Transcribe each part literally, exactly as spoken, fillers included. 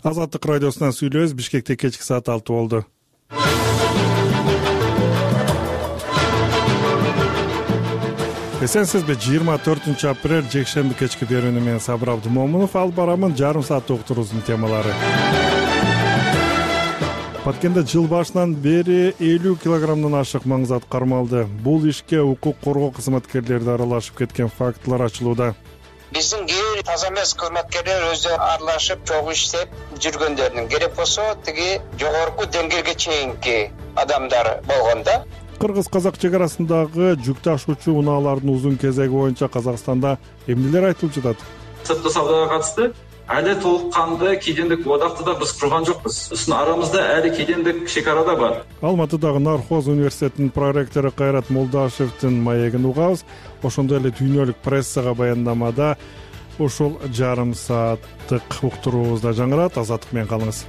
Азаттык радиосунан сүйлөбүз. Бишкекте кечки саат алты болду. Эсенсизби? жыйырма төртүнчү апрель жекшемби кечки берүүнү менен Сабыр Абдымомунов алып барамын. Жарым саат уктуруубуздун темалары. Баткенде жыл башынан бери элүү килограммдан ашык маң зат кармалды. Бул ишке укук коргоо кызматкерлери да аралашып кеткен фактылар ачылууда. Биздин кээ бир таза эмес кызматкерлер өзү аралашып чогуу иштеп жүргөндөрүнүн керек болсо тиги жогорку деңгээлге чейинки адамдар болгон да. Кыргыз-казак чек арасындагы жүк ташуучу унаалардын узун кезеги боюнча Казакстанда эмнелер айтылып жатат? Сырткы саудага катысты әле толук кандуу кедендик одакты да биз курган жокпуз. Биздин арамызда әле кедендик шекара да бар. Алматыдагы Нархоз университетинин проректору Кайрат Молдашевдин маегин угабыз. Ошондой эле дүйнөлүк прессага баяндамада ушул жарым сааттык уктуруубузда жаңырат. Азаттык менен калыңыз.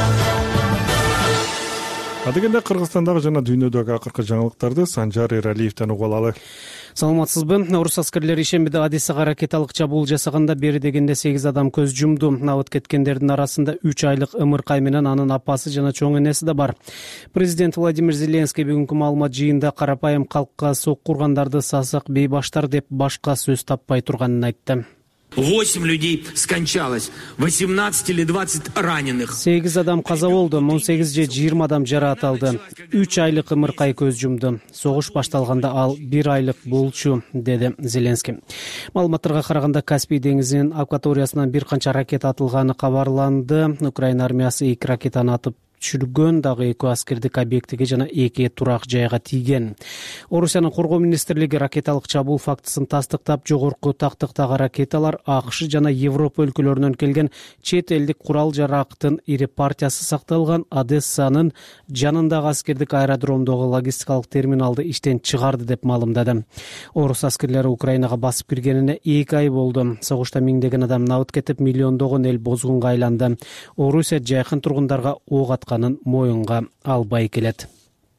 Адегенде Кыргызстандагы жана дүйнөдөгү акыркы жаңылыктарды Санжар Эралиевден угуп алалы. Саламатсызбы? Орус аскерлери ишембиде Одессага ракеталык чабуул жасаганда бери дегенде сегиз адам көз жумду. Абыт кеткендердин арасында үч айлык ымыркай менен анын апасы жана чоң энеси да бар. Президент Владимир Зеленский бүгүнкү маалымат жыйында карапайым калкка сокку ургандарды сасык бейбаштар деп башка сөз таппай турганын айтты. восемь людей скончалось, восемнадцать или двадцать раненых. сегиз адам каза болду, он сегиз же жыйырма адам жараат алды. үч айлык ымыркай көз жумду. Согуш башталганда ал бир айлык болчу, деди Зеленский. Маалыматтарга караганда Каспий деңизинин акваториясынан бир канча ракета атылганы кабарланды. Украина армиясы эки ракетаны атып түшүргөн, дагы эки аскердик объектиге жана эки турак жайга тийген. Орусиянын коргоо министрлиги ракеталык чабуул фактысын тастыктап, жогорку тактыктагы ракеталар АКШ жана Европа өлкөлөрүнөн келген чет элдик курал жарактын ири партиясы сакталган Одессанын жанындагы аскердик аэродромдогу логистикалык терминалды иштен чыгарды деп маалымдады. Орус аскерлери Украинага басып киргенине эки ай болду. Согушта миңдеген адам набыт кетип, миллиондогон эл бозгунга айланды. Орусия жайкын тургундарга ок атканын моюнга албай келет.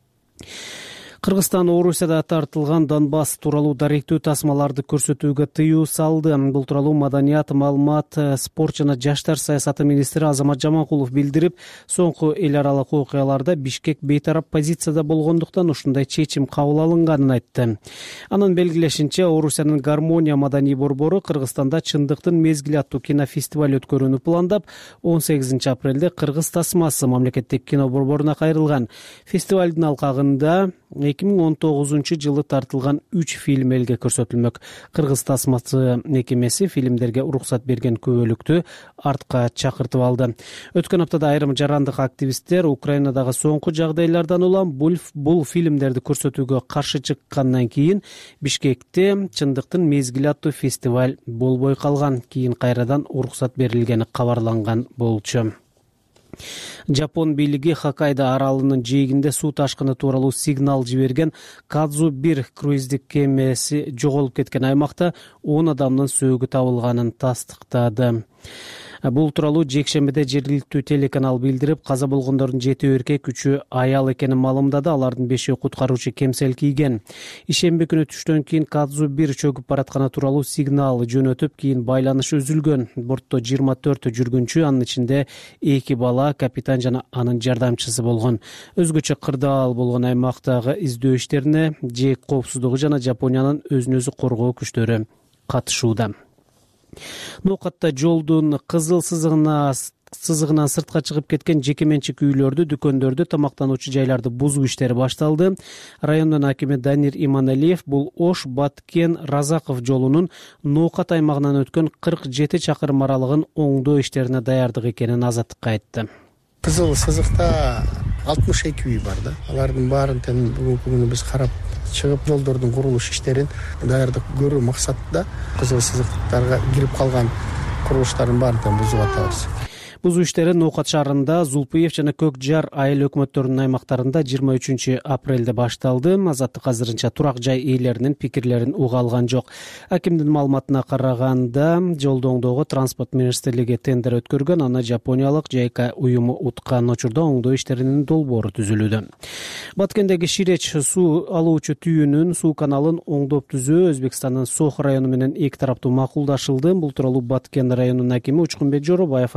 Кыргызстан Орусияда тартылган Донбасс тууралуу даректүү тасмаларды көрсөтүүгө тыюу салды. Бул тууралуу Маданият, маалымат, спорт жана жаштар саясаты министри Азамат Жаманкулов билдирип, соңку эл аралык окуяларда Бишкек бейтарап позицияда болгондуктан ушундай чечим кабыл алынганын айтты. Анын белгилешинче, Орусиянын Гармония маданий борбору Кыргызстанда чындыктын мезгили аттуу кинофестиваль өткөрүүнү пландап, он сегизинчи апрелде Кыргыз тасмасы мамлекеттик кино борборуна кайрылган. Фестивалдын алкагында эки миң он тогузунчу жылы тартылган үч фильм элге көрсөтүлмөк. Кыргыз тасмасы мекемеси фильмдерге уруксат берген күбөлүктү артка чакыртып алды. Өткөн аптада айрым жарандык активисттер Украинадагы соңку жагдайлардан улам бул фильмдерди көрсөтүүгө каршы чыккандан кийин Бишкекте чындыктын мезгили аттуу фестиваль болбой калган. Кийин кайрадан уруксат берилгени кабарланган болчу. Жапон бийлиги Хоккайдо аралынын жээгинде суу ташкыны тууралуу сигнал жиберген Кадзу бир круиздик кемеси жоголуп кеткен аймакта он адамдын сөөгү табылганын тастыктады. Бул тууралуу жекшембиде жергиликтүү телеканал билдирип, каза болгондордун жети эркек, үчөө аял экенин маалымдады. Алардын бешөө куткаруучу кемсел кийген. Ишемби күнү түштөн кийин Кадзу бир чөгүп баратканы тууралуу сигнал жөнөтүп, кийин байланыш үзүлгөн. Бортто жыйырма төрт жүргүнчү, анын ичинде эки бала, капитан жана анын жардамчысы болгон. Өзгөчө кырдаал болгон аймактагы издөө иштерине жээк коопсуздугу жана Жапониянын өзүн өзү коргоо күчтөрү катышууда. Нокатта жолдун кызыл сызыгына сызыгынан сыртка чыгып кеткен жеке менчик үйлөрдү, дүкөндөрдү, тамактануучу жайларды бузуу иштери башталды. Райондун акими Данир Иманалиев бул Ош Баткен Разаков жолунун Нокат аймагынан өткөн кырк жети чакырым аралыгын оңдоо иштерине даярдык экенин Азаттыкка айтты. Кызыл сызыкта алтымыш эки үй бар да. Алардын баарын бүгүнкү күнү биз карап чыгып жолдордун курулуш иштерин даярдык көрүү максатында кызыл сызыктарга кирип калган курулуштардын баарын бузуп атабыз. Бузуу иштери Нокат шаарында, Зулпиев жана Көк Жар айыл өкмөттөрүнүн аймактарында жыйырма үчүнчү апрелде башталды. Азаттык азырынча турак жай ээлеринин пикирлерин уга алган жок. Акимдин маалыматына караганда, жолду оңдоого транспорт министрлиги тендер өткөргөн, аны Жапониялык Жайка уюму уткан учурда оңдоо иштеринин долбоору түзүлүүдө. Баткендеги Ширеч суу алуучу түйүнүн суу каналын оңдоп түзөө Өзбекстандын Сох району менен эки тараптуу макулдашылды. Бул тууралуу Баткен районунун акими Учкунбек Жоробаев Азаттыкка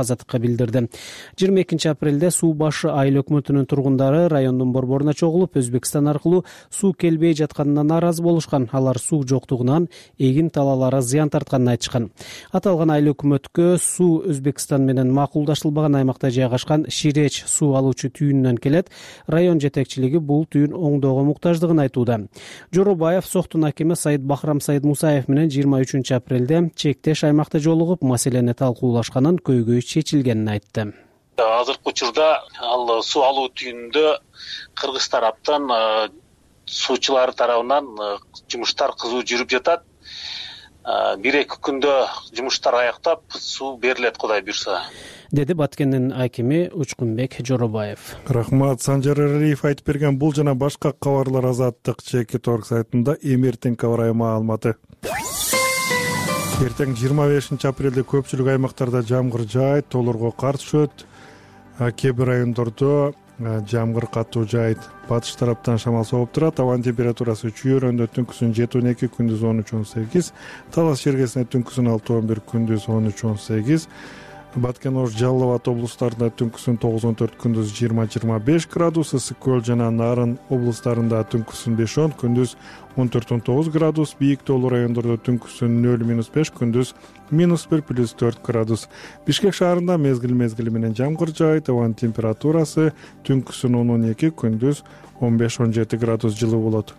билдирди. жыйырма экинчи апрелде Суу башы айыл өкмөтүнүн тургундары райондун борборуна чогулуп, Өзбекстан аркылуу суу келбей жатканына нааразы болушкан. Алар суу жоктугунан эгин талаалары зыян тартканын айтышкан. Аталган айыл өкмөткө суу Өзбекстан менен макулдашылбаган аймакта жайгашкан Ширеч суу алуучу түйүнүнөн келет. Район жетекчилиги бул түйүн оңдоого муктаждыгын айтууда. Жоробаев Соктун акими Сайыт Бахрам Сайыт Мусаев менен жыйырма үчүнчү апрелде чектеш аймакта жолугуп, маселени талкуулашканын, көйгөй чечилгенин айтты. Азыркы учурда ал суу алуу түйүнүндө Кыргыз тараптан суучулар тарабынан жумуштар кызуу жүрүп жатат. Бир эки күндө жумуштар аяктап, суу берилет, Кудай буйрса, деди Баткендин акими Учкунбек Жоробаев. Рахмат. Санжар Эрериев айтып берген бул жана башка кабарлар Азаттык Чекит орг сайтында эми эртең кабар маалыматы. Эртең жыйырма бешинчи апрелде көпчүлүк аймактарда жамгыр жаайт, толорго кар түшөт. Кээ бир райондордо жамгыр катуу жаайт. Батыш тараптан шамал согуп турат. Абан температурасы чүйөрөндө түнкүсүн жети он эки, күндүз он үч он сегиз. Талас жергесинде түнкүсүн алты он бир, күндүз он үч он сегиз. Баткен, Ош, Жалал Абад облустарында түнкүсүн тогуз он төрт, күндүз жыйырма жыйырма беш градус. Ысык көл жана Нарын облустарында түнкүсүн беш он, күндүз он төрт он тогуз градус. Бийик тоолуу райондордо түнкүсүн нөл минус беш, күндүз минус бир плюс төрт градус. Бишкек шаарында мезгил мезгили менен жамгыр жаайт. Абанын температурасы түнкүсүн он он эки, күндүз он беш он жети градус жылуу болот.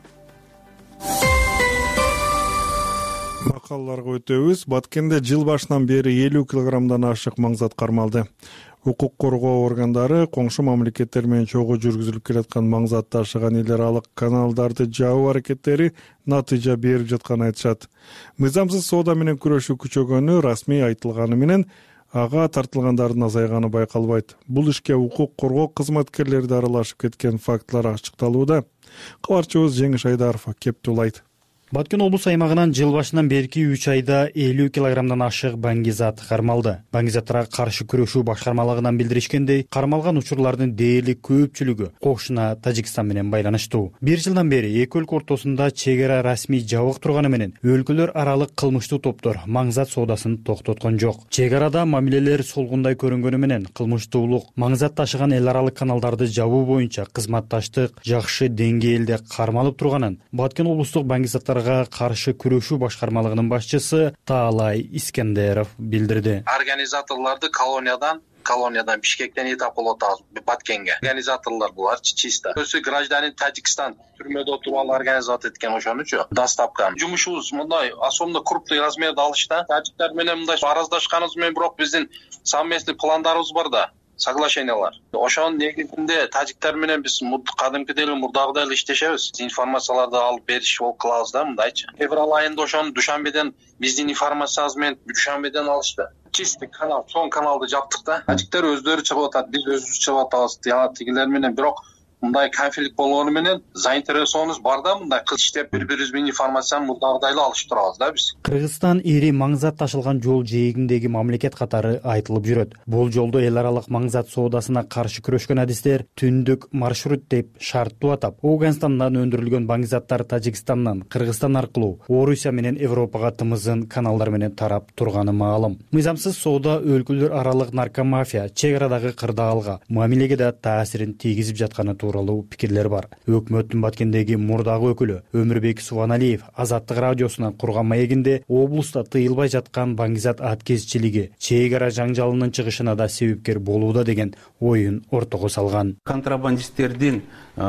Макалаларга өтөбүз. Баткенде жыл башынан бери элүү килограммдан ашык маңзат кармалды. Укук коргоо органдары коңшу мамлекеттер менен чогуу жүргүзүлүп келаткан маңзат ташыган эл аралык каналдарды жабуу аракеттери натыйжа берип жатканын айтышат. Мыйзамсыз соода менен күрөшүү күчөгөнү расмий айтылганы менен ага тартылгандардын азайганы байкалбайт. Бул ишке укук коргоо кызматкерлери да аралашып кеткен фактылар ачыкталууда. Кабарчыбыз Жеңиш Айдаров кептулайт. Баткен облус аймагынан жыл башынан берки үч айда элүү килограммдан ашык баңгизат кармалды. Баңгизаттарга каршы күрөшүү башкармалыгынан билдиришкендей, кармалган учурлардын дээрлик көпчүлүгү кошуна Тажикстан менен байланыштуу. Бир жылдан бери эки өлкө ортосунда чек ара расмий жабык турганы менен өлкөлөр аралык кылмыштуу топтор маңзат соодасын токтоткон жок. Чек арада мамилелер солгундай көрүнгөнү менен кылмыштуулук маңзат ташыган эл аралык каналдарды жабуу боюнча кызматташтык жакшы деңгээлде кармалып турганын Баткен облустук баңгизаттар каршы күрөшүү башкармалыгынын башчысы Таалай Искендеров билдирди. Организаторларды колониядан колониядан Бишкектен этап кылып атабыз Баткенге. Организаторлор булар чисто. Өсү гражданин Тажикстан түрмөдө отуруп алып организация эткен ошонучу. Дастапкан. Жумушубуз мындай особенно крупный размерде алышта. Тажиктер менен мындай араздашканыбыз менен бирок биздин совместный пландарыбыз бар да. Соглашениялар. Ошонун негизинде тажиктер менен биз кадимкидей эле мурдагыдай эле иштешебиз. Информацияларды алып бериш болуп кылабыз да мындайчы. Февраль айында ошону Душанбеден биздин информациябыз менен Душанбеден алышты. Чистый канал, чоң каналды жаптык да. Тажиктер өздөрү чыгып атат, биз өзүбүз чыгып атабыз. Жана тигилер менен бирок мындай конфликт болгону менен заинтересованыбыз бар да, мындай кыз иштеп бири-бирибиз менен информацияны мурдагыдай эле алышып турабыз да биз. Кыргызстан ири маңзат ташылган жол жээгиндеги мамлекет катары айтылып жүрөт. Бул жолдо эл аралык маңзат соодасына каршы күрөшкөн адистер түндүк маршрут деп шарттуу атап, Ауганстандан өндүрүлгөн баңгизаттар Тажикстандан Кыргызстан аркылуу Орусия менен Европага тымызын каналдар менен тарап турганы маалым. Мыйзамсыз соода өлкөлөр аралык наркомафия, чек арадагы кырдаалга, мамилеге да таасирин тийгизип жатканы тууралуу пикирлер бар. Өкмөттүн Баткендеги мурдагы өкүлү Өмүрбек Субаналиев Азаттык радиосуна курган маегинде облуста тыйылбай жаткан баңгизат аткезчилиги чек ара жаңжалынын чыгышына да себепкер болууда деген оюн ортого салган. Контрабандисттердин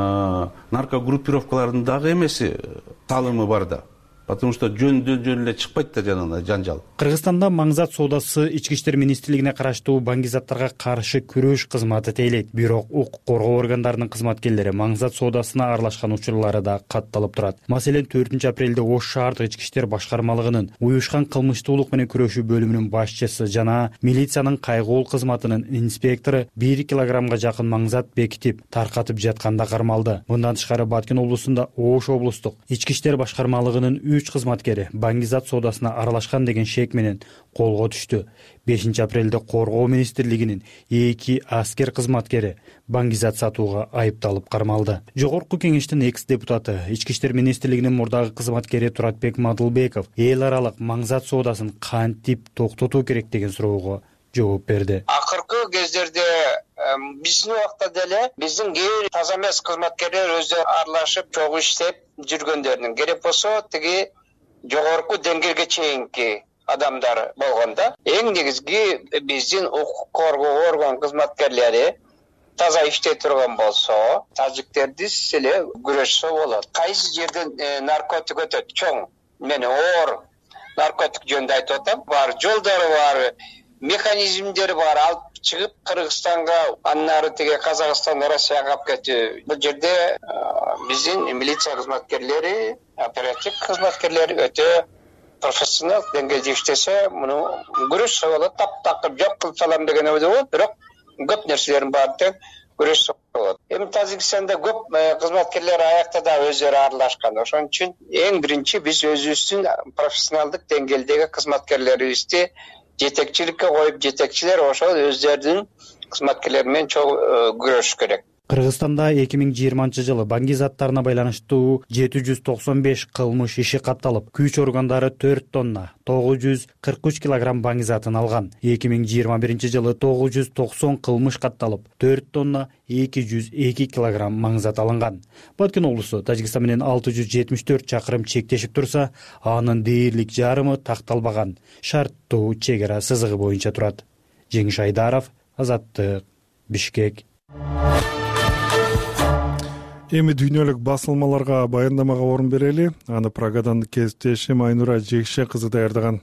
наркогруппировкалардын дагы эмеси салымы бар да. Потому что жөн-жөн эле чыкпайт да жанагы жанжал. Кыргызстанда маңзат соодасы Ички иштер министрлигине караштуу баңгизаттарга каршы күрөш кызматы тейлейт. Бирок укук коргоо органдарынын кызматкерлери маңзат соодасына аралашкан учурлары да катталып турат. Маселен, төртүнчү апрелде Ош шаардык Ички иштер башкармалыгынын уюшкан кылмыштуулук менен күрөшүү бөлүмүнүн башчысы жана милициянын кайгоол кызматынын инспектору бир килограммга жакын маңзат бекитип, таркатып жатканда кармалды. Мындан тышкары Баткен облусунда Ош облустук Ички иштер башкармалыгынын үч кызматкери баңгизат соодасына аралашкан деген шек менен колго түштү. бешинчи апрелде Коргоо министрлигинин эки аскер кызматкери баңгизат сатууга айыпталып кармалды. Жогорку кеңештин экс депутаты, Ички иштер министрлигинин мурдагы кызматкери Туратбек Мадылбеков эл аралык маңзат соодасын кантип токтотуу керек деген суроого жооп берди. Акыркы кездерде биздин убакта деле биздин кээ бир таза эмес кызматкерлер өздөрү аралашып чогуу иштеп жүргөндөрүнүн керек болсо тиги жогорку деңгээлге чейинки адамдар болгондо эң негизги биздин укук коргоо орган кызматкерлери таза иштей турган болсо тажиктерди эле күрөшсө болот. Кайсы жерден наркотик өтөт чоң, мен оор наркотик жөнүндө айтып атам, бар жолдору бар, механизмдери бар, алып чыгып Кыргызстанга, андан ары тиги Казакстанга, Россияга алып кетүү. Бул жерде биздин милиция кызматкерлери, оператив кызматкерлери өтө профессионал деңгээлде иштесе, муну күрөшсө болот. Таптакыр жок кылып салам деген ойдо болот, бирок көп нерселердин баары тең күрөшсө болот. Эми Тажикстанда көп кызматкерлер аякта да өздөрү аралашкан. Ошон үчүн эң биринчи биз өзүбүздүн профессионалдык деңгээлдеги кызматкерлерибизди жетекчиликке коюп, жетекчилер ошол өздөрүнүн кызматкерлери менен чогуу күрөшүш керек. Кыргызстанда эки миң жыйырманчы жылы баңги заттарына байланыштуу жети жүз токсон беш кылмыш иши катталып, күч органдары төрт тонна тогуз жүз кырк үч килограмм баңги затын алган. эки миң жыйырма биринчи жылы тогуз жүз токсон кылмыш катталып, төрт тонна эки жүз эки килограмм маң зат алынган. Баткен облусу Тажикстан менен алты жүз жетимиш төрт чакырым чектешип турса, анын дээрлик жарымы такталбаган шарттуу чек ара сызыгы боюнча турат. Жеңиш Айдаров, Азаттык, Бишкек. Эми дүйнөлүк басылмаларга баяндамага орун берели. Аны Прагадан кесиптешим Айнура Жекше кызы даярдаган.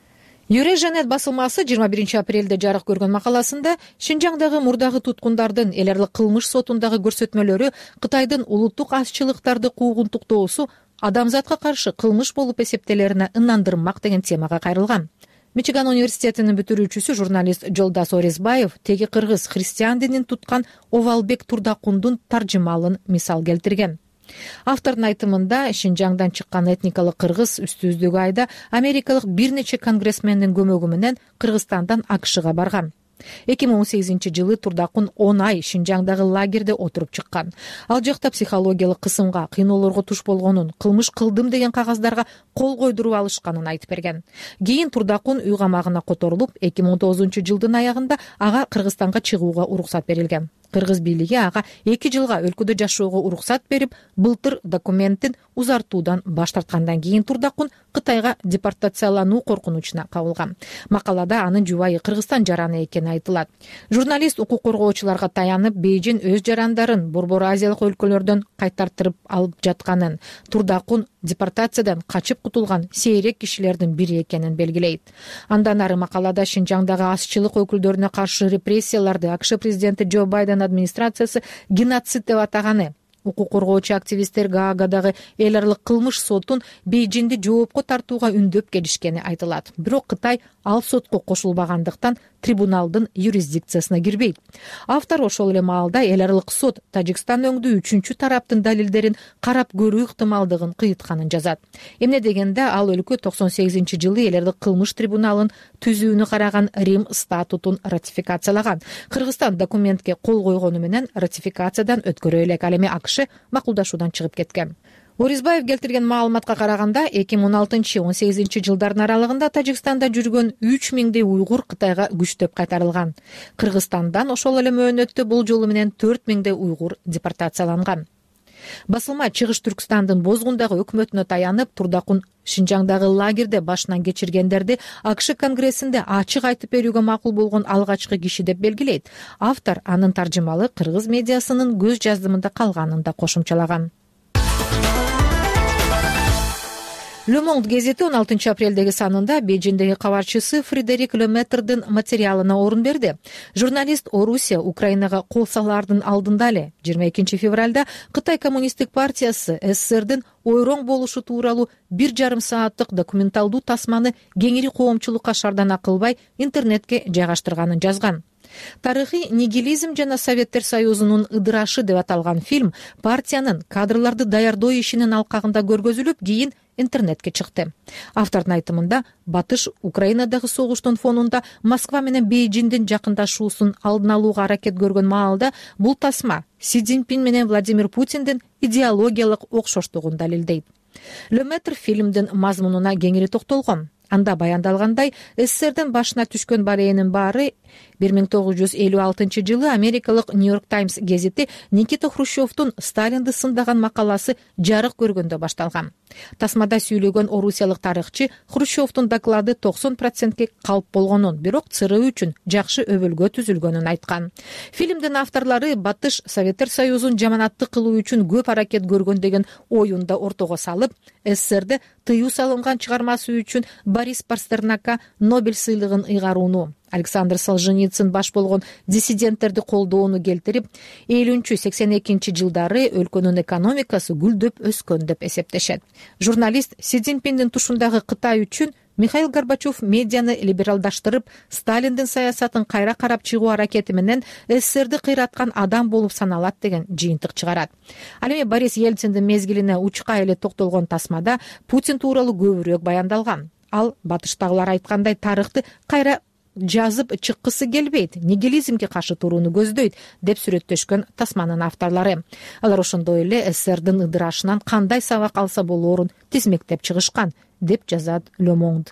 Юреженет басылмасы жыйырма биринчи апрелде жарык көргөн макаласында Шинжаңдагы мурдагы туткундардын эл аралык кылмыш сотундагы көрсөтмөлөрү Кытайдын улуттук азчылыктарды куугунтуктоосу адамзатка каршы кылмыш болуп эсептелерине ынандырмак деген темага кайрылган. Мичиган университетинин бүтүрүүчүсү журналист Жолдас Орезбаев теги кыргыз христиан динин туткан Овалбек Турдакундун таржымалын мисал келтирген. Автордун айтымында Шинжаңдан чыккан этникалык кыргыз үстүздөгү айда америкалык бир нече конгрессмендин көмөгү менен Кыргызстандан АКШга барган. эки миң он сегизинчи жылы Турдакун он ай Шинжаңдагы лагерде отуруп чыккан. Ал жакта психологиялык кысымга, кыйноолорго туш болгонун, кылмыш кылдым деген кагаздарга кол койдуруп алышканын айтып берген. Кийин Турдакун үй камагына которулуп, эки миң он тогузунчу жылдын аягында ага Кыргызстанга чыгууга уруксат берилген. Кыргыз бийлиги ага эки жылга өлкөдө жашоого уруксат берип, былтыр документтин узартуудан баш тарткандан кийин Турдакун Кытайга депортациялануу коркунучуна кабылган. Макалада анын жубайы Кыргызстан жараны экени айтылат. Журналист укук коргоочуларга таянып, Бейжин өз жарандарын Борбор Азиялык өлкөлөрдөн кайтартырып алып жатканын, Турдакун депортациядан качып кутулган сейрек кишилердин бири экенин белгилейт. Андан ары макалада Шинжаңдагы азчылык өкүлдөрүнө каршы репрессияларды АКШ президенти Джо Байден администрациясы геноцид деп атаганы, укук коргоочу активисттер Гаагадагы эл аралык кылмыш сотун Бейжинди жоопко тартууга үндөп келишкени айтылат. Бирок Кытай ал сотко кошулбагандыктан трибуналдын юрисдикциясына кирбейт. Автор ошол эле маалда эл аралык сот Тажикстан өңдүү үчүнчү тараптын далилдерин карап көрүү ыктымалдыгын кыйытканын жазат. Эмне дегенде ал өлкө токсон сегизинчи жылы эл аралык кылмыш трибуналын түзүүнү караган Рим статутун ратификациялаган. Кыргызстан документке кол койгону менен ратификациядан өткөрө элек, ал эми АКШ макулдашуудан чыгып кеткен. Орезбаев келтирген маалыматка караганда эки миң он алтынчы он сегизинчи жылдардын аралыгында Тажикстанда жүргөн үч миңдей уйгур Кытайга күчтөп кайтарылган. Кыргызстандан ошол эле мөөнөттө бул жолу менен төрт миңдей уйгур депортацияланган. Басылма Чыгыш Түркстандын Бозгундагы өкмөтүнө таянып, Турдакун Шинжаңдагы лагерде башынан кечиргендерди АКШ конгрессинде ачык айтып берүүгө макул болгон алгачкы киши деп белгилейт. Автор анын таржымалы кыргыз медиасынын көз жаздымында калганын да кошумчалаган. Le Monde газети он алтынчы апрелдеги санында Бейжиндеги кабарчысы Фредерик Леметрдин материалына орун берди. Журналист Орусия Украинага кол салаардын алдында эле жыйырма экинчи февралда Кытай коммунисттик партиясы СССРдин ойроң болушу тууралуу бир жарым сааттык документалдуу тасманы кеңири коомчулукка шардан кылбай интернетке жайгаштырганын жазган. Тарыхый нигилизм жана Советтер Союзунун ыдырашы деп аталган фильм партиянын кадрларды даярдоо ишинин алкагында көргөзүлүп, кийин интернетке чыкты. Автордун айтымында, Батыш Украинадагы согуштун фонунда Москва менен Бейжиндин жакындашуусун алдын алууга аракет көргөн маалда бул тасма Си Цзиньпин менен Владимир Путиндин идеологиялык окшоштугун далилдейт. Леметр фильмдин мазмунуна кеңири токтолгон. анда баяндалгандай, СССРдин башына түшкөн балээнин баары бир миң тогуз жүз элүү алтынчы жылы америкалык Нью-Йорк Таймс гезити Никита Хрущевдун Сталинди сындаган макаласы жарык көргөндө башталган. Тасмада сүйлөгөн орусиялык тарыхчы Хрущевдун доклады токсон процентке калп болгонун, бирок ЦРУ үчүн жакшы өбөлгө түзүлгөнүн айткан. Фильмдин авторлору Батыш Советтер Союзун жаманаттык кылуу үчүн көп аракет көргөн деген оюн да ортого салып, СССРде тыюу салынган чыгармасы үчүн Борис Пастернакка Нобель сыйлыгын ыйгарууну, Александр Солженицын баш болгон диссиденттерди колдоону келтирип, элүүнчү сексен экинчи жылдары өлкөнүн экономикасы гүлдөп өскөн деп эсептешет. Журналист Си Цзиньпиндин тушундагы Кытай үчүн Михаил Горбачев медианы либералдаштырып, Сталиндин саясатын кайра карап чыгуу аракети менен СССРди кыйраткан адам болуп саналат деген жыйынтык чыгарат. Ал эми Борис Ельциндин мезгилине учка эле токтолгон тасмада Путин тууралуу көбүрөөк баяндалган. Ал батыштагылар айткандай тарыхты кайра жазып чыккысы келбейт, нигилизмге каршы турууну көздөйт деп сүрөттөшкөн тасманын авторлору. Алар ошондой эле СССРдин ыдырашынан кандай сабак алса болоорун тизмектеп чыгышкан деп жазат Le Monde.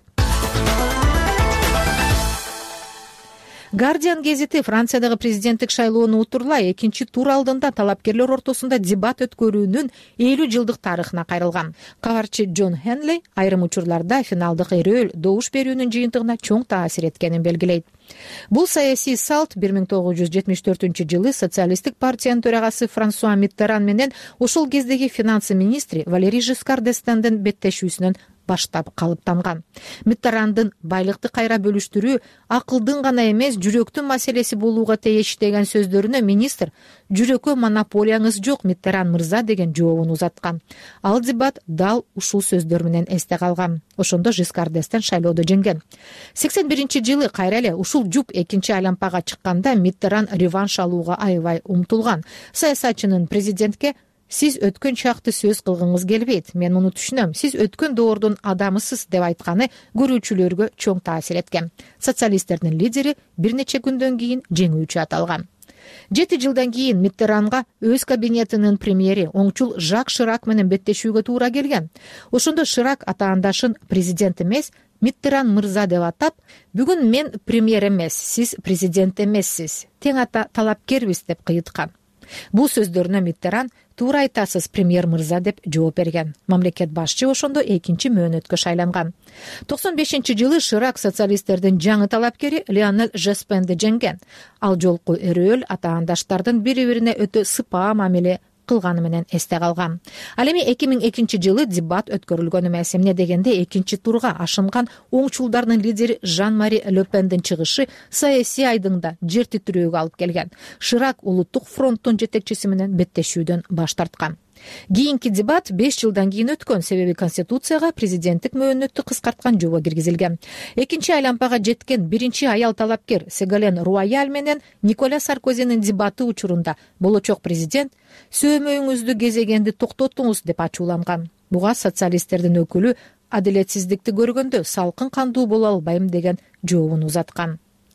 Guardian гезити Франциядагы президенттик шайлоону утурлай экинчи тур алдында талапкерлер ортосунда дебат өткөрүүнүн элүү жылдык тарыхына кайрылган. Кабарчы Джон Хенли айрым учурларда финалдык эрөөл добуш берүүнүн жыйынтыгына чоң таасир эткенин белгилейт. Бул саясий салт бир миң тогуз жүз жетимиш төртүнчү жылы социалисттик партиянын төрагасы Франсуа Миттеран менен ошол кездеги финансы министри Валерий Жискар д'Эстендин беттешүүсүнөн баштап калыптанган. Миттерандын байлыкты кайра бөлүштүрүү акылдын гана эмес, жүрөктүн маселеси болууга тийиш деген сөздөрүнө министр «Жүрөккө монополияңыз жок, Миттеран мырза» деген жообун узаткан. Ал дебат дал ушул сөздөр менен эсте калган. Ошондо Жискар д'Эстен шайлоодо жеңген. сексен биринчи жылы кайра эле ушул жуп экинчи айлампага чыкканда Миттеран реванш алууга аябай умтулган. Саясатчынын президентке «Сиз өткөн чакты сөз кылгыңыз келбейт. Мен муну түшүнөм. Сиз өткөн доордун адамысыз» деп айтканы көрүүчүлөргө чоң таасир эткен. Социалисттердин лидери бир нече күндөн кийин жеңүүчү аталган. Жети жылдан кийин Миттеранга өз кабинетинин премьери оңчул Жак Ширак менен беттешүүгө туура келген. Ошондо Ширак атаандашын президент эмес, Миттеран мырза деп атап, «Бүгүн мен премьер эмес, сиз президент эмессиз. Тең ата талапкербиз» деп кыйыткан. Бул сөздөрүнө Миттеран «Туура айтасыз, премьер мырза» деп жооп берген. Мамлекет башчы ошондо экинчи мөөнөткө шайланган. токсон бешинчи жылы Ширак социалисттердин жаңы талапкери Лионель Жоспенди жеңген. Ал жолку эрөөл атаандаштардын бири-бирине өтө сыпаа мамиле кылганы менен эсте калган. Ал эми эки миң экинчи жылы дебат өткөрүлгөн эмес. Эмне дегенде экинчи турга ашынган оңчулдардын лидери Жан-Мари Ле Пендин чыгышы саясий айдыңда жер титирөөгө алып келген. Ширак улуттук фронттун жетекчиси менен беттешүүдөн баш тарткан. Кийинки дебат беш жылдан кийин өткөн, себеби Конституцияга президенттик мөөнөттү кыскарткан жобо киргизилген. Экинчи айлампага жеткен биринчи аял талапкер Сегален Руаяль менен Николя Саркозинин дебаты учурунда болочок президент «Сөөмөйүңүздү кезегенди токтотуңуз» деп ачууланган. Буга социалисттердин өкүлү «Адилетсиздикти көргөндө салкын кандуу боло албайм» деген жообун узаткан.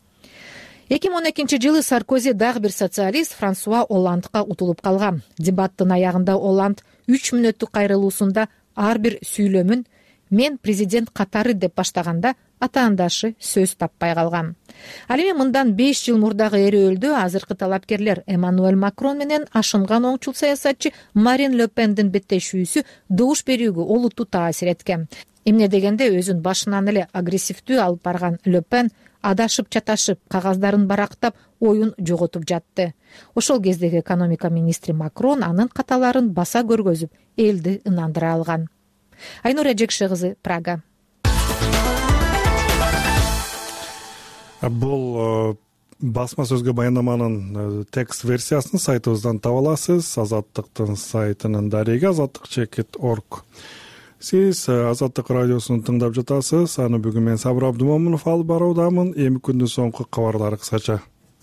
эки миң он экинчи жылы Саркози дагы бир социалист Франсуа Оландга утулуп калган. Дебаттын аягында Оланд үч мүнөттүк кайрылуусунда ар бир сүйлөмүн «Мен президент катары» деп баштаганда атаандашы сөз таппай калган. Ал эми мындан беш жыл мурдагы эрөөлдө азыркы талапкерлер Эммануэль Макрон менен ашынган оңчул саясатчы Марин Ле Пендин беттешүүсү добуш берүүгө олуттуу таасир эткен. Эмне дегенде өзүн башынан эле агрессивдүү алып барган Ле Пен адашып чаташып, кагаздарын барактап, оюн жоготуп жатты. Ошол кездеги экономика министри Макрон анын каталарын баса көргөзүп, элди ынандыра алган. Айнура Жекше кызы, Прага. Бул басма сөзгө баяндаманын текст версиясын сайтыбыздан таба аласыз. Азаттыктын сайтынын дареги азаттык чекит точка орг. Сиз Азаттык радиосун тыңдап жатасыз. Аны бүгүн мен Сабыр Абдумомунов алып баруудамын. Эми күндүн соңку кабарлары кысача.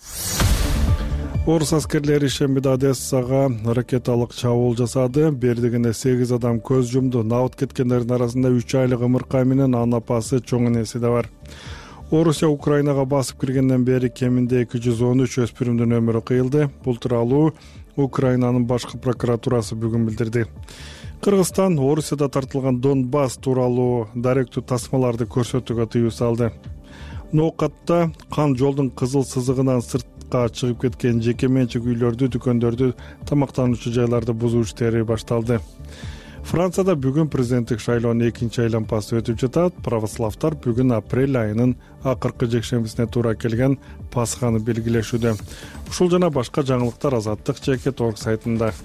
Орус аскерлери шембиде Одессага ракеталык чабуул жасады. Бердигинде сегиз адам көз жумду. Набыт кеткендердин арасында үч айлык ымыркай менен анын апасы чоң энеси да бар. Орусия Украинага басып киргенден бери кеминде эки жүз он үч өспүрүмдүн өмүрү кыйылды. Бул тууралуу Украинанын башкы прокуратурасы бүгүн билдирди. Кыргызстан Орусияда тартылган Донбасс тууралуу даректүү тасмаларды көрсөтүүгө тыюу салды. Ноокатта кан жолдун кызыл сызыгынан сыртка чыгып кеткен жеке менчик үйлөрдү, дүкөндөрдү, тамактануучу жайларды бузуу иштери башталды. Францияда бүгүн президенттик шайлоонун экинчи айлампасы өтүп жатат. Православдар бүгүн апрель айынын акыркы жекшембисине туура келген Пасханы белгилешүүдө. Ушул жана башка жаңылыктар Азаттык чекит орг сайтында.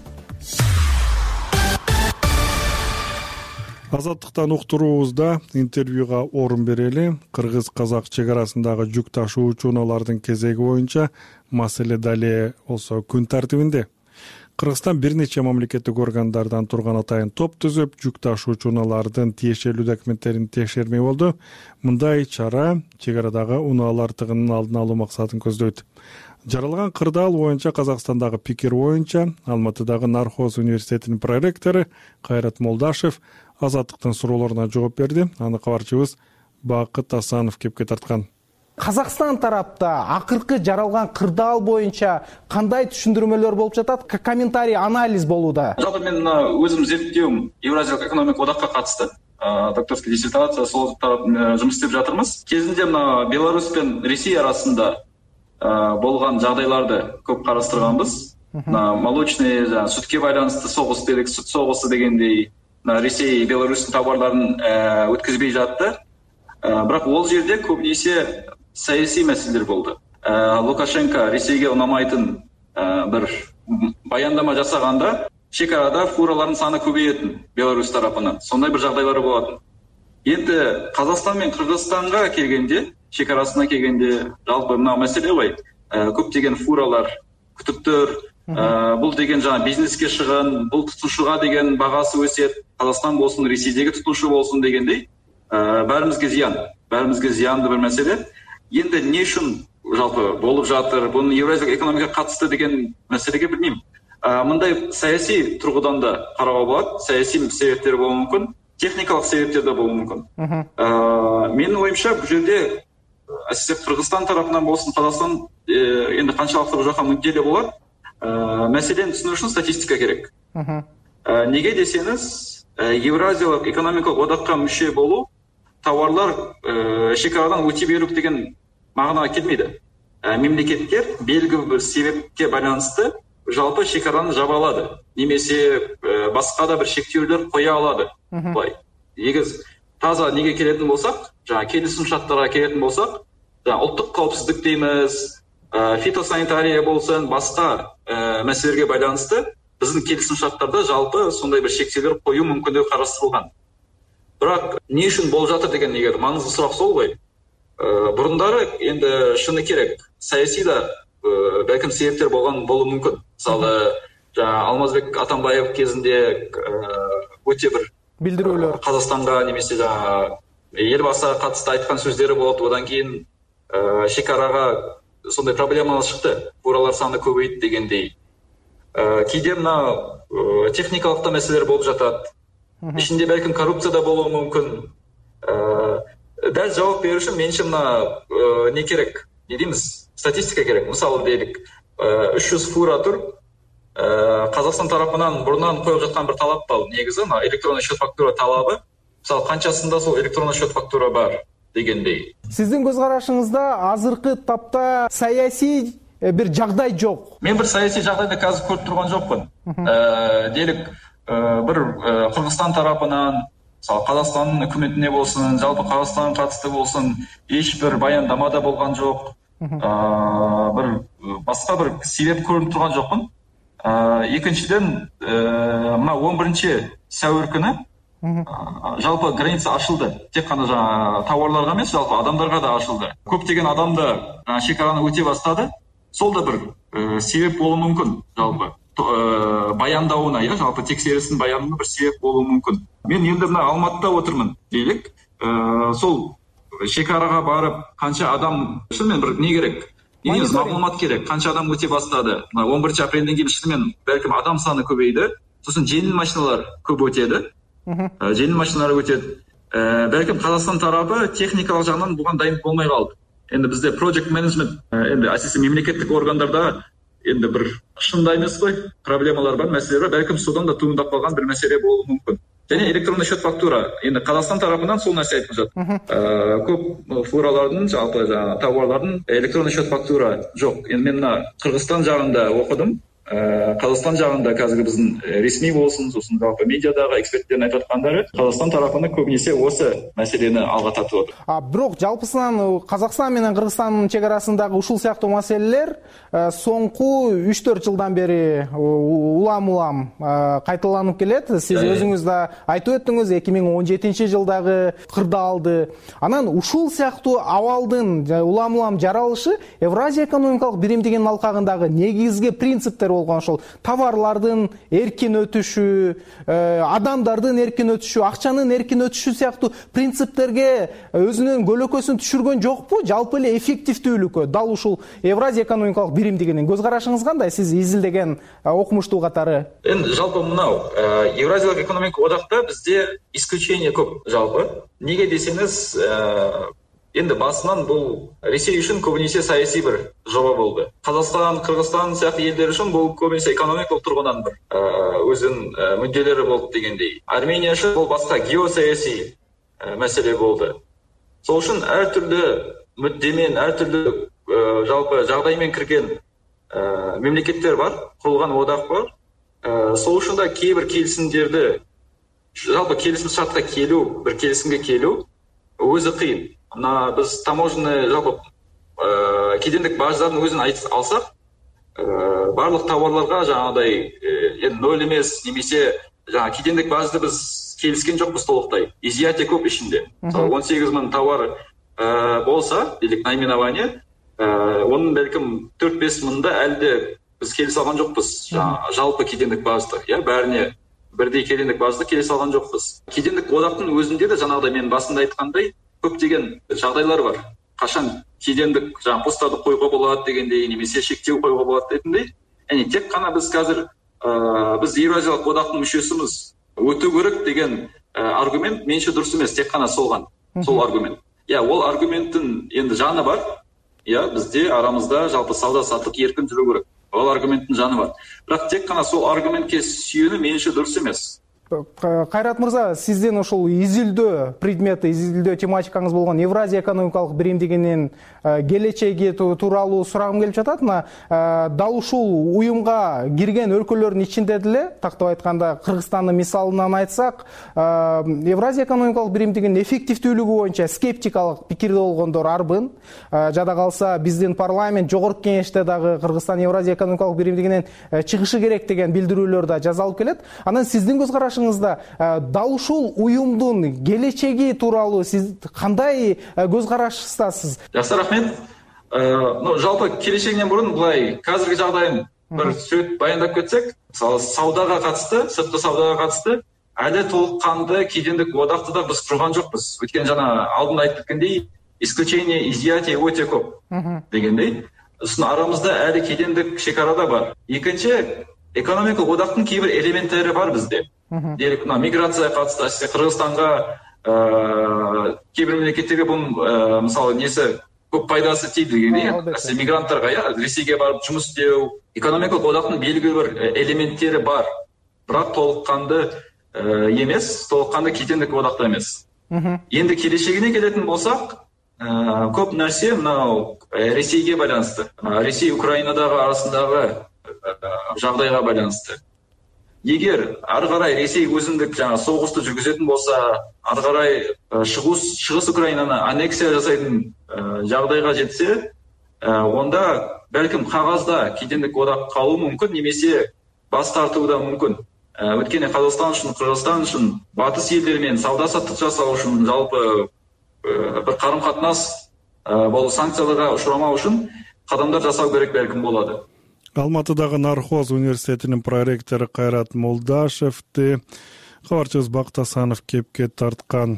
Азаттыктан уктуруубузда интервьюга орун берели. Кыргыз-казак чек арасындагы жүк ташуучу унаалардын кезеги боюнча маселе дале болсо күн тартибинде. Кыргызстан бир нече мамлекеттик органдардан турган атайын топ түзүп, жүк ташуучу унаалардын тиешелүү документтерин текшермей болду. Мындай чара чек арадагы унаалар тыгынын алдын алуу максатын көздөйт. Жаралган кырдаал боюнча Казакстандагы пикир боюнча Алматыдагы Нархоз университетинин проректору Кайрат Молдашев Азаттыктын суроолоруна жооп берди. Аны кабарчыбыз Бакыт Асанов кепке тарткан. Казакстан тарапта акыркы жаралган кырдаал боюнча кандай түшүндүрмөлөр болуп жатат? Комментарий, анализ болууда. Жалпы мен өзүм зерттөөм Евразиялык экономикалык одакка катышты. Докторский диссертация сол жумуш иштеп жатырмыз. Кезинде мына Беларусь пен Ресей арасында болгон жагдайларды көп карастырганбыз. Молочный сүткө байланыштуу согуш делик, сүт согусу дегендей Ресей Беларустун товарларын өткөзбөй жатты. Бирок ол жерде көбүнесе саясий маселелер болду. Лукашенко Ресейге унамайтын бир баяндама жасаганда чек арада фуралардын саны көбөйөтүн Беларусь тарапынан. Сондай бир жагдайлар болот. Эми Казакстан менен Кыргызстанга келгенде, чек арасына келгенде жалпы мына маселе бай. Көптөгөн фуралар, күтүптөр, бул деген жана бизнеске чыгын, бул тутушуга деген багасы өсөт. Казакстан болсун, Ресейдеги тутушу болсун дегендей баарыбызга зыян, баарыбызга зыяндуу бир маселе. Енді не үшін жалпы болып жатыр, бұны Евразиялық экономикаға қатысты деген мәселеге білмеймін. Мындай саяси тұрғыдан да қарауға болады, саяси себептер болуы мүмкін, техникалық себептер де болуы мүмкін. Менің ойымша бұл жерде әсіресе Қырғызстан тарапынан болсын, Қазақстан енді қаншалықты бұл жаққа мүдделі болады. Мәселені түсіну үшін статистика керек. Неге десеңіз, Евразиялық экономикалық одаққа мүше болу товарлар шекарадан өте беру деген мағынаға келмейді. Мемлекеттер белгілі бір себепке байланысты жалпы шекараны жаба алады. Немесе басқа да бір шектеулер қоя алады. Былай. Егіз таза неге келетін болсақ, жаңа келісім шарттарға келетін болсақ, ұлттық қауіпсіздік дейміз, фитосанитария болсын, басқа мәселелерге байланысты біздің келісім шарттарда жалпы сондай бір шектеулер қою мүмкіндігі қарастырылған. Бірақ не үшін болып жатыр деген егер маңызды сұрақ сол ғой. Бұрындары енді шыны керек, саяси да бәлкім себептер болған болуы мүмкін. Мысалы, Алмазбек Атамбаев кезінде өте бір билдирүүлөр Қазақстанға немесе елбасыға қатысты айтқан сөздері болады. Одан кейін шекараға сондай проблемалар шықты. Фуралар саны көбейді дегендей. Кейде мына техникалық та мәселелер болып жатады. Ішінде бәлкім коррупция да болуы мүмкін. Дәл жауап беру үшін меніңше мына не керек? Не дейміз? Статистика керек. Мысалы делік, үш жүз фура тұр. Қазақстан тарапынан бұрыннан қойып жатқан бір талап бар. Негізі электронный счет фактура талабы. Мысалы қаншасында сол электронный счет фактура бар дегендей. Сіздің көзқарашыңызда азыркы тапта саяси бір жағдай жоқ. Мен бір саяси жағдайды қазір көріп тұрған жоқпын. Делік бір Қырғызстан тарапынан, Қазақстанның үкіметіне болсын, жалпы Қазақстан қатысты болсын, ешбір баяндама да болған жоқ. Бір басқа бір себеп көрініп тұрған жоқпын. Екіншіден, мына он бірінші сәуір күні жалпы граница ашылды. Тек қана жаңа тауарларға емес, жалпы адамдарға да ашылды. Көптеген адам да шекараны өте бастады. Сол да бір себеп болуы мүмкін жалпы. Баяндауына, я жалпы тексерістің баянына бір себеп болуы мүмкін. Мен енді мына Алматыда отырмын делік. Сол шекараға барып, қанша адам, шынымен бір не керек? Негіз мағлұмат керек, қанша адам өте бастады. он бірінші апрельден кейін шынымен бәлкім адам саны көбейді. Сосын жеңіл машиналар көп өтеді. Жеңіл машиналар өтеді. балким Казакстан тарабы техникалык жагынан буга дайын болмой калды. Энди бизде project management, энди асиси мемлекеттик органдарда энди бир шындай эмес кой, проблемалар бар, маселелер бар, балким содан да тууындап калган бир маселе болушу мүмкүн. Және электронный счет фактура, енді Қазақстан тарапынан сол нәрсе айтып жатыр. Көп фуралардың, жалпы тауарлардың электронный счет фактура жоқ. Енді мен мына Қырғызстан жағында оқыдым. Қазақстан жағында қазір біздің ресми болсын, сосын жалпы медиадағы эксперттердің айтып жатқандары Қазақстан тарапында көбінесе осы мәселені алға тартып отыр. А бирок жалпысынан Қазақстан менен Кыргызстандын чек арасындагы ушул сыяктуу маселелер соңку үч төрт жылдан бери улам-улам кайталанып келет. Сиз өзүңүз да айтып өттүңүз, эки миң он жетинчи жылдагы кырдаалды. Анан ушул сыяктуу абалдын улам-улам жаралышы Евразия экономикалык биримдигинин алкагындагы негизги принциптер болгон ошол товарлардын эркин өтүшү, адамдардын эркин өтүшү, акчанын эркин өтүшү сыяктуу принциптерге өзүнүн көлөкөсүн түшүргөн жокпу? Жалпы эле эффективдүүлүккө дал ушул Евразия экономикалык биримдигинин көз карашыңыз кандай? Сиз изилдеген окумуштуу катары. Эми жалпы мынау Евразиялык экономикалык одакта бизде исключение көп жалпы. Неге десеңиз, енді басынан бұл Ресей үшін көбінесе саяси бір жоба болды. Қазақстан, Қырғызстан сияқты елдер үшін бұл көбінесе экономикалық тұрғыдан бір өзінің мүдделері болды дегендей. Армения үшін бұл басқа геосаяси мәселе болды. Сол үшін әртүрлі мүддемен, әртүрлі жалпы жағдаймен кірген мемлекеттер бар, құрылған одақ бар. Сол үшін да кейбір келісімдерді, жалпы келісім шартқа келу, бір келісімге келу өзі қиын. Мына біз таможенный жалпы кедендік баждарын өзін айтып алсақ, барлық тауарларға жаңағыдай енді нөл емес, немесе жаңа кедендік бажды біз келіскен жоқпыз толықтай. Изъятие көп ішінде. он сегіз мың тауар болса, делік наименование, оның бәлкім төрт бес мыңда әлде біз келісе алған жоқпыз. Жалпы кедендік бажды, бәріне бірдей кедендік бажды келісе алған жоқпыз. Кедендік одақтың өзінде де жаңағыдай мен басында айтқандай көптеген жағдайлар бар. Қашан кедендік жаңа постарды қоюға болады дегендей, немесе шектеу қоюға болады дегендей. Яғни тек қана біз қазір біз Евразиялық одақтың мүшесіміз өту керек деген аргумент меніңше дұрыс емес, тек қана солған, сол аргумент. Иә, ол аргументтің енді жаны бар. Иә, бізде арамызда жалпы сауда саттық еркін жүру керек. Ол аргументтің жаны бар. Бірақ тек қана сол аргументке сүйену меніңше дұрыс емес. Кайрат мырза, сизден ошол изилдөө предмети, изилдөө тематикаңыз болгон Евразия экономикалык биримдигинин келечеги тууралуу сурагым келип жатат. Мына дал ушул уюмга кирген өлкөлөрдүн ичинде деле, тактап айтканда Кыргызстандын мисалынан айтсак, Евразия экономикалык биримдигинин эффективдүүлүгү боюнча скептикалык пикирде болгондор арбын. Жада калса биздин парламент, жогорку кеңеште дагы Кыргызстан Евразия экономикалык биримдигинен чыгышы керек деген билдирүүлөр да жазалып келет. Анан сиздин көз карашыңыз дал ушул уюмдун келечеги тууралуу сиз кандай көз караштасыз? Жакшы, рахмет. Ну, жалпы келечегинен бурун былай казыркы жагдайын бир сөт баяндап кетсек, мисалы саудага катысты, сырткы саудага катысты әлі толық қанды кедендік одақты да біз құрған жоқпыз. Өйткені жаңа алдында айтып кеткендей, исключение изъятие өте көп дегендей. Сосын арамызда әлі кедендік шекарада бар. Екінші, экономикалық одақтың кейбір элементтері бар бізде. Делік, миграция қатысты, әсіресе Қырғызстанға, кейбір мемлекеттерге бұл мысалы несі көп пайдасы тиді дегендей. Әсіресе мигранттарға, Ресейге барып жұмыс істеу, экономикалық одақтың белгілі бір элементтері бар. Бірақ толыққанды емес, толыққанды кедендік одақта емес. Енді келешегіне келетін болсақ, көп нәрсе мынау Ресейге байланысты. Ресей Украинадағы арасындағы жағдайға байланысты. Егер ары қарай Ресей өзіндік жаңа соғысты жүргізетін болса, ары қарай шығыс Украинаны аннексия жасайтын жағдайға жетсе, онда бәлкім қағазда кедендік одақ қалуы мүмкін, немесе бас тартуы да мүмкін. Өйткені Қазақстан үшін, Қырғызстан үшін, батыс елдермен сауда-саттық жасау үшін, жалпы бір қарым-қатынас болу, санкцияларға ұшырамау үшін қадамдар жасау керек бәлкім болады. Алматыдағы Нархоз университетінің проректоры Кайрат Молдашевті кабарчыбыз Бактасанов кепке тартқан.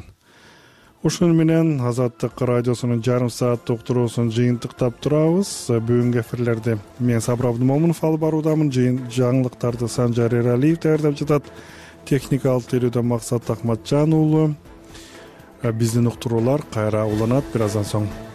Ушун менен Азаттык радиосунун жарым саат уктуруусун жыйынтыктап турабыз. Бүгүнкү эфирлерде мен Сабыр Абдымомунов алып баруудамын. Жаңылыктарды Санжар Эралиев даярдап жатат. Техникалык тейлөөдө Максат Акматжан уулу. биздин уктуруулар кайра уланат бир аздан соң.